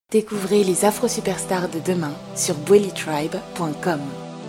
Découvrez les Afro-Superstars de demain sur BwellyTribe.com.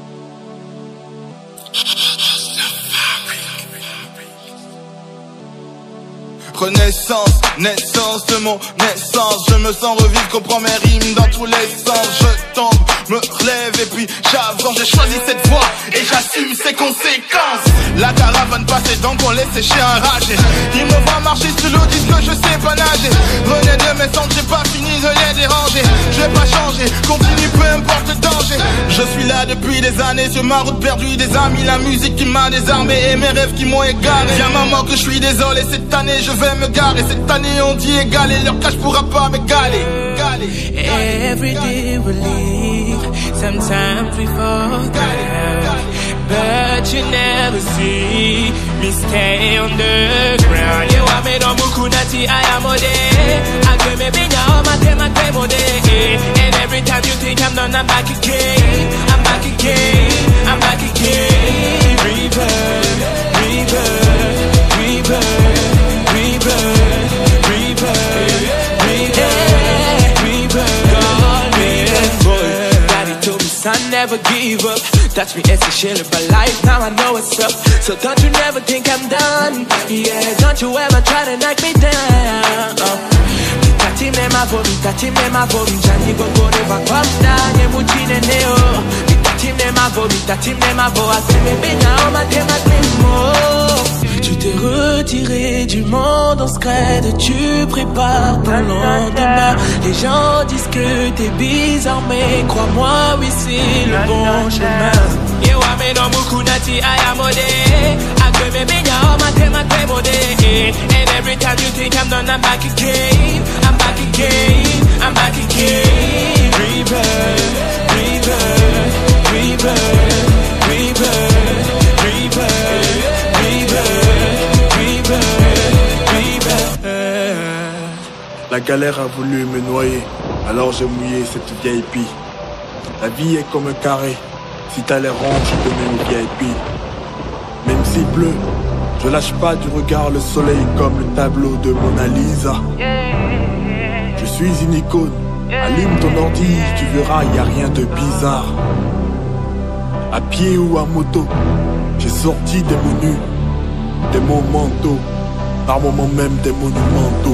Renaissance, naissance de mon naissance. Je me sens revivre, comprends mes rimes dans tous les sens. Je tombe, me relève et puis j'avance. J'ai choisi cette voie et j'assume ses conséquences. La caravane passée donc on laisse sécher un rage. Ils me voient marcher sous l'eau, disent que je sais pas nager. Venez de mes centres, j'ai pas fini de les déranger. Je vais pas changer, continue peu importe le danger. Je suis là depuis des années, sur ma route perdue des amis. La musique qui m'a désarmé et mes rêves qui m'ont égaré. Y'a maman que je suis désolé, cette année je vais me garer. Cette année on dit égal et leur cash pourra pas m'égaler. Every day we leave, sometimes we forget, but you never see me stay on the ground. You want me no mukunati, I am ode. I give me binya on my tema and every time you think I'm done, I'm back again. I'm back again, I'm back again. Rebirth, rebirth, rebirth, rebirth, rebirth, rebirth. I never give up. Touch me essential but life, now I know what's up. So don't you never think I'm done. Yeah, don't you ever try to knock me down. Tati me ma vomi, Jani go go never come down. Ye muchine neo. Tati me ma vo, I say me bina on my tema. Tu t'es retiré du monde en scred, tu prépares ton lendemain. Les gens disent que t'es bizarre, mais crois-moi, oui, c'est le bon chemin. You want me no mukunati, I am ode. I give me binya on my tema. And every time you think I'm done, I'm back again. I'm back again, I'm back again. Rebirth, rebirth, rebirth, rebirth, rebirth. La galère a voulu me noyer, alors j'ai mouillé cette vieille pie. La vie est comme un carré, si t'as les ronds, je te mets au VIP. Même s'il pleut, je lâche pas du regard le soleil comme le tableau de Mona Lisa. Je suis une icône, allume ton ordi, tu verras, y a rien de bizarre. À pied ou à moto, j'ai sorti des menus, des monumentaux, par moments même des monumentaux.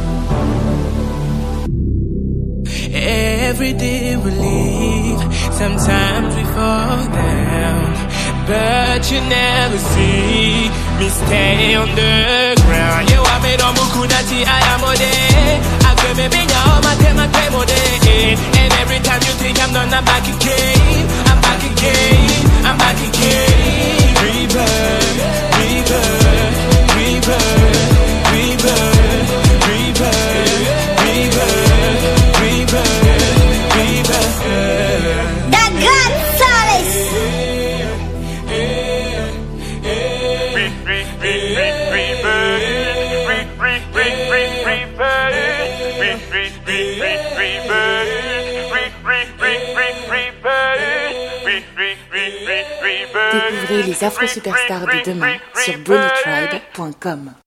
Every day we leave, sometimes we fall down, but you never see me stay on the ground. You want me no mukunati, I am ode. I give me binya on my tema. And every time you think I'm done, I'm back again. I'm back again, I'm back again. Rebirth, rebirth, rebirth, rebirth, rebirth, rebirth. Découvrez les Afro-Superstars de demain sur BwellyTribe.com.